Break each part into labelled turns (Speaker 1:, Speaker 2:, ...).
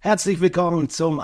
Speaker 1: Herzlich willkommen zum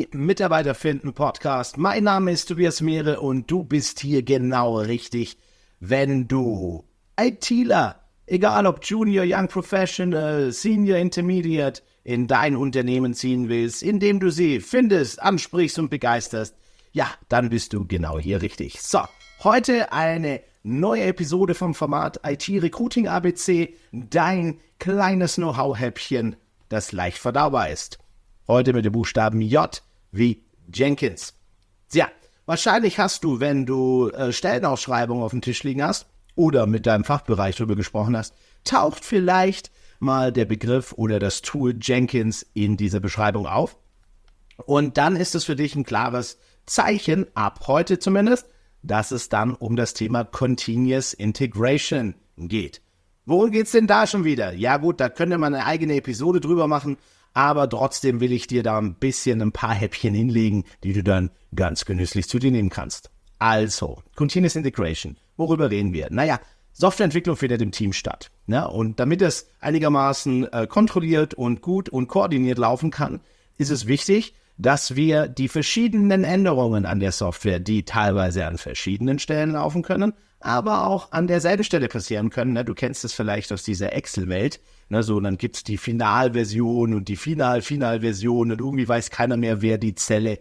Speaker 1: IT-Mitarbeiter-Finden-Podcast. Mein Name ist Tobias Mehre und du bist hier genau richtig, wenn du ITler, egal ob Junior, Young Professional, Senior, Intermediate, in dein Unternehmen ziehen willst, indem du sie findest, ansprichst und begeisterst, ja, dann bist du genau hier richtig. So, heute eine neue Episode vom Format IT-Recruiting ABC, dein kleines Know-how-Häppchen, das leicht verdaubar ist. Heute mit dem Buchstaben J wie Jenkins. Ja, wahrscheinlich hast du, wenn du Stellenausschreibungen auf dem Tisch liegen hast oder mit deinem Fachbereich darüber gesprochen hast, taucht vielleicht mal der Begriff oder das Tool Jenkins in dieser Beschreibung auf. Und dann ist es für dich ein klares Zeichen, ab heute zumindest, dass es dann um das Thema Continuous Integration geht. Worum geht's denn da schon wieder? Ja gut, da könnte man eine eigene Episode drüber machen, aber trotzdem will ich dir da ein paar Häppchen hinlegen, die du dann ganz genüsslich zu dir nehmen kannst. Also, Continuous Integration. Worüber reden wir? Naja, Softwareentwicklung findet im Team statt. Ne? Und damit es einigermaßen kontrolliert und gut und koordiniert laufen kann, ist es wichtig, dass wir die verschiedenen Änderungen an der Software, die teilweise an verschiedenen Stellen laufen können, aber auch an derselben Stelle passieren können. Ne? Du kennst es vielleicht aus dieser Excel-Welt. Ne? So, dann gibt es die Finalversion und die Finalversion und irgendwie weiß keiner mehr, wer die Zelle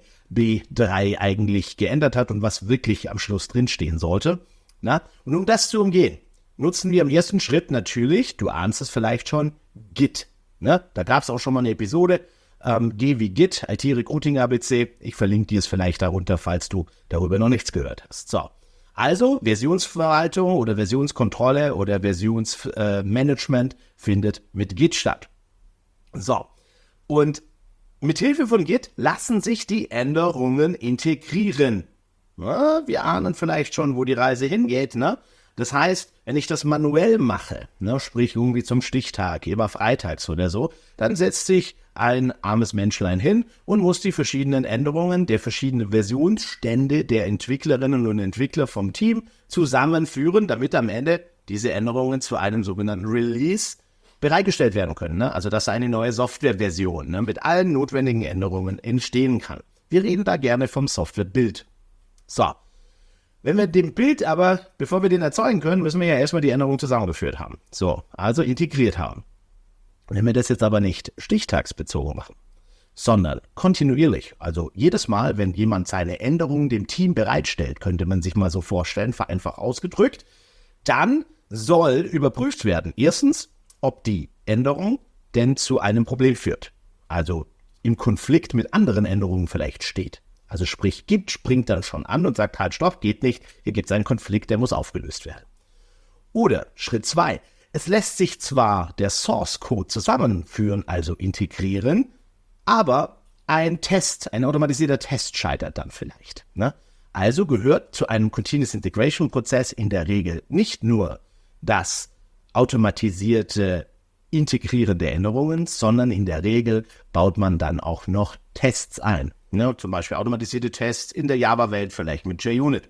Speaker 1: B3 eigentlich geändert hat und was wirklich am Schluss drinstehen sollte. Na? Und um das zu umgehen, nutzen wir im ersten Schritt natürlich, du ahnst es vielleicht schon, Git. Ne? Da gab es auch schon mal eine Episode, G wie Git, IT-Recruiting ABC. Ich verlinke dir es vielleicht darunter, falls du darüber noch nichts gehört hast. So, also Versionsverwaltung oder Versionskontrolle oder Versionsmanagement findet mit Git statt. So, und mit Hilfe von Git lassen sich die Änderungen integrieren. Ja, wir ahnen vielleicht schon, wo die Reise hingeht, ne? Das heißt, wenn ich das manuell mache, ne, sprich irgendwie zum Stichtag, immer freitags oder so, dann setzt sich ein armes Menschlein hin und muss die verschiedenen Änderungen der verschiedenen Versionsstände der Entwicklerinnen und Entwickler vom Team zusammenführen, damit am Ende diese Änderungen zu einem sogenannten Release bereitgestellt werden können. Ne? Also dass eine neue Softwareversion, ne, mit allen notwendigen Änderungen entstehen kann. Wir reden da gerne vom Softwarebild. So. Wenn wir den Bild aber, bevor wir den erzeugen können, müssen wir ja erstmal die Änderungen zusammengeführt haben. So, also integriert haben. Wenn wir das jetzt aber nicht stichtagsbezogen machen, sondern kontinuierlich, also jedes Mal, wenn jemand seine Änderungen dem Team bereitstellt, könnte man sich mal so vorstellen, vereinfacht ausgedrückt, dann soll überprüft werden, erstens, ob die Änderung denn zu einem Problem führt, also im Konflikt mit anderen Änderungen vielleicht steht. Also sprich, Git springt dann schon an und sagt, halt, stopp, geht nicht, hier gibt es einen Konflikt, der muss aufgelöst werden. Oder Schritt 2, es lässt sich zwar der Source Code zusammenführen, also integrieren, aber ein automatisierter Test scheitert dann vielleicht. Ne? Also gehört zu einem Continuous Integration Prozess in der Regel nicht nur das automatisierte Integrieren der Änderungen, sondern in der Regel baut man dann auch noch Tests ein. Ne, zum Beispiel automatisierte Tests in der Java-Welt, vielleicht mit JUnit.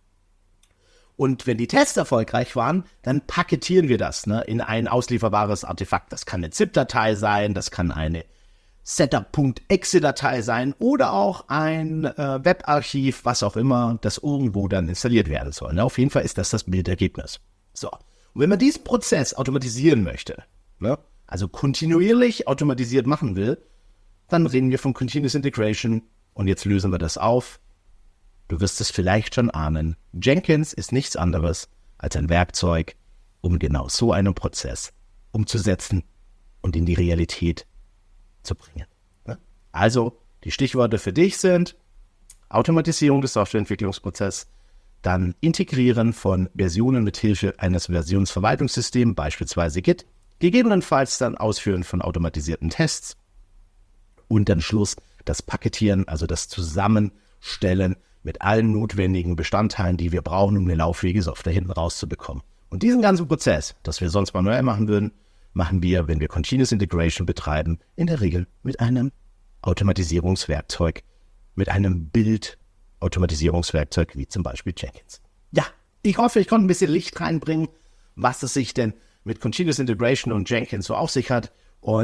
Speaker 1: Und wenn die Tests erfolgreich waren, dann paketieren wir das, ne, in ein auslieferbares Artefakt. Das kann eine ZIP-Datei sein, das kann eine Setup.exe-Datei sein oder auch ein Webarchiv, was auch immer, das irgendwo dann installiert werden soll. Ne. Auf jeden Fall ist das Bildergebnis. So, und wenn man diesen Prozess automatisieren möchte, ne, also kontinuierlich automatisiert machen will, dann reden wir von Continuous Integration und jetzt lösen wir das auf. Du wirst es vielleicht schon ahnen. Jenkins ist nichts anderes als ein Werkzeug, um genau so einen Prozess umzusetzen und in die Realität zu bringen. Also, die Stichworte für dich sind Automatisierung des Softwareentwicklungsprozesses, dann Integrieren von Versionen mit Hilfe eines Versionsverwaltungssystems, beispielsweise Git, gegebenenfalls dann Ausführen von automatisierten Tests, und dann Schluss das Paketieren, also das Zusammenstellen mit allen notwendigen Bestandteilen, die wir brauchen, um eine lauffähige Software hinten rauszubekommen. Und diesen ganzen Prozess, das wir sonst manuell machen würden, machen wir, wenn wir Continuous Integration betreiben, in der Regel mit einem Automatisierungswerkzeug, mit einem Bild-Automatisierungswerkzeug wie zum Beispiel Jenkins. Ja, ich hoffe, ich konnte ein bisschen Licht reinbringen, was es sich denn mit Continuous Integration und Jenkins so auf sich hat. Und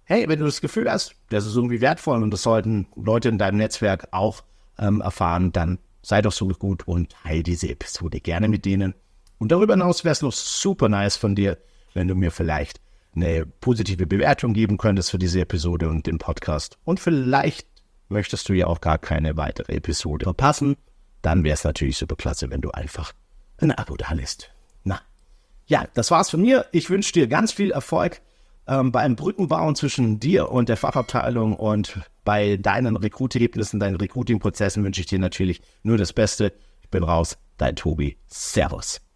Speaker 1: hey, wenn du das Gefühl hast, das ist irgendwie wertvoll und das sollten Leute in deinem Netzwerk auch erfahren, dann sei doch so gut und teile diese Episode gerne mit denen. Und darüber hinaus wäre es noch super nice von dir, wenn du mir vielleicht eine positive Bewertung geben könntest für diese Episode und den Podcast. Und vielleicht möchtest du ja auch gar keine weitere Episode verpassen. Dann wäre es natürlich super klasse, wenn du einfach ein Abo da lässt. Na, ja, das war's von mir. Ich wünsche dir ganz viel Erfolg beim Brückenbauen zwischen dir und der Fachabteilung und bei deinen Recruiting-Ergebnissen, deinen Recruiting-Prozessen wünsche ich dir natürlich nur das Beste. Ich bin raus, dein Tobi. Servus.